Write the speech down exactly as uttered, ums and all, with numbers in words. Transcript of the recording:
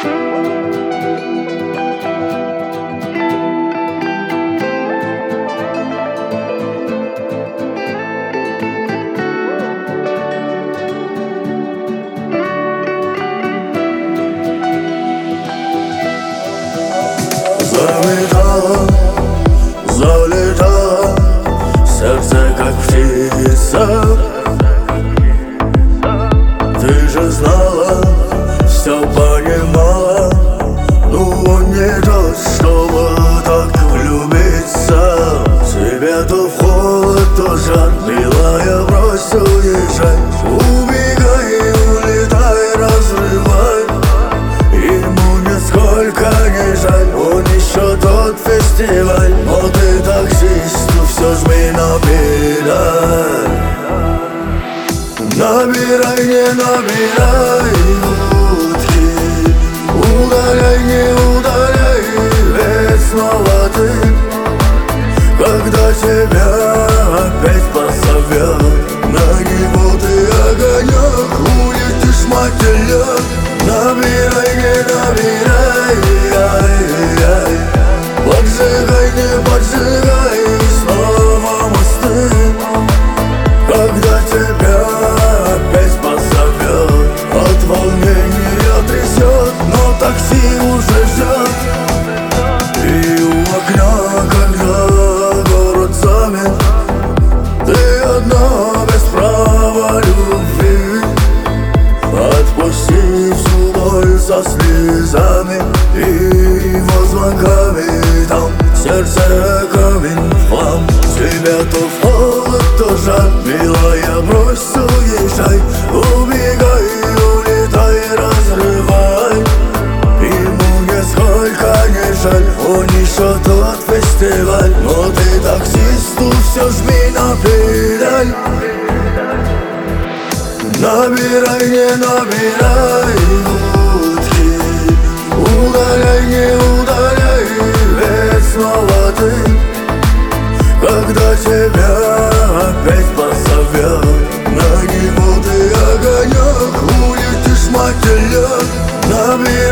Залетала, залетала, сердце как птица. Ты же знала, все понимала, ну не тот, чтобы так влюбиться. Тебе то в холод, то жар, милая, брось уезжай. Убегай, улетай, разрывай. Ему нисколько не жаль, он еще тот фестиваль. Но ты таксисту все жми на педаль. Набирай, не набирай утки, удаляй, не удаляй, ведь снова ты. Когда тебя опять позовет, на него ты огонек, улетишь мотылек. Набирай, не набирай, ай, ай. Поджигай, не поджигай, снова мосты. Когда тебя опять позовет, от волнения трясет, но такси уже ждет. И у окна, когда город замер, ты одна без права любви. Отпусти всю боль со слезами и его звонками. Там сердце камень в хлам. Тебя то в холод, то жар, милая, брось уезжай. Убегай, улетай, разрывай. Ему нисколько не жаль, он еще тот фестиваль. Но ты таксисту все жми на педаль. Набирай, не набирай утки, удаляй, не удаляй, ведь снова ты. Когда тебя опять позовет, на него ты огонек, улетишь мотылек. Набирай.